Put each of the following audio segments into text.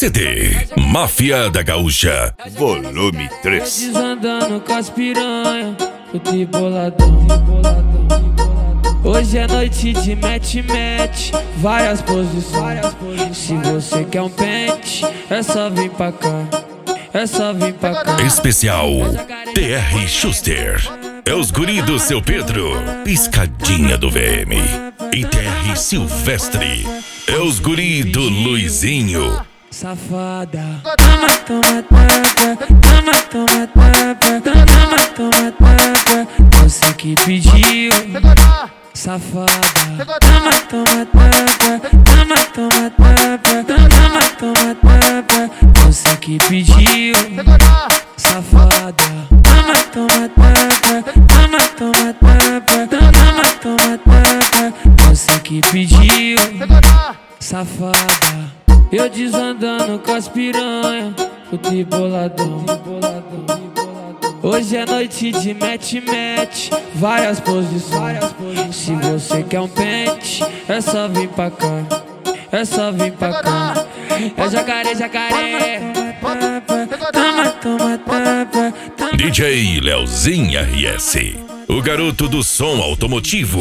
CD Máfia da Gaúcha, volume 3. Desandando com as piranha, fui boladão. Hoje é noite de match, várias posições. Se você quer um pente, é só vir pra cá, é só vir pra cá. Especial TR Schuster, é os guri do Seu Pedro, Piscadinha do VM. E TR Silvestre, é os guri do Luizinho. Safada, toma, toma, tapa, toma, toma, tapa, toma, toma, tapa. Você que pediu. Safada, toma, toma, tapa, toma, toma, tapa, toma, toma, tapa. Você que pediu. Safada, toma, toma, tapa, toma, toma, tapa, toma, toma, tapa. Você que pediu. Safada, eu desandando com as piranha, fui boladão. Hoje é noite de match, várias posições. Se você quer um pente, é só vir pra cá, é só vir pra cá. É jacaré, jacaré. Toma, toma, tapa. DJ Leozinho RS, o garoto do som automotivo.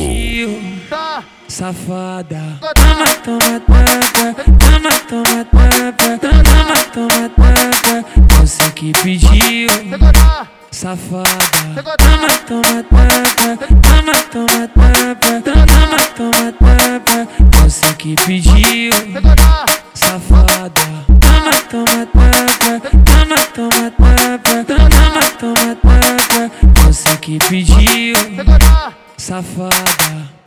Safada, toma, toma, tapa, toma, toma, tapa, toma, toma, tapa. Você que pediu. Safada, toma, toma, tapa, toma, toma, tapa, toma, toma, tapa. Você que pediu. Safada, toma, toma, tapa, toma, toma, tapa, toma, toma, tapa. Você que pediu. Safada.